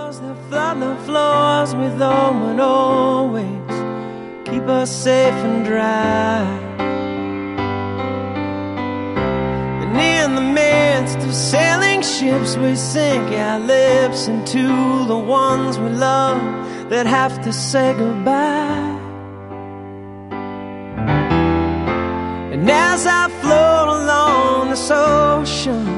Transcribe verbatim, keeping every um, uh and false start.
Shores that flood the floors with them and always keep us safe and dry. And in the midst of sailing ships, we sink our lips into the ones we love that have to say goodbye. And as I float along this ocean,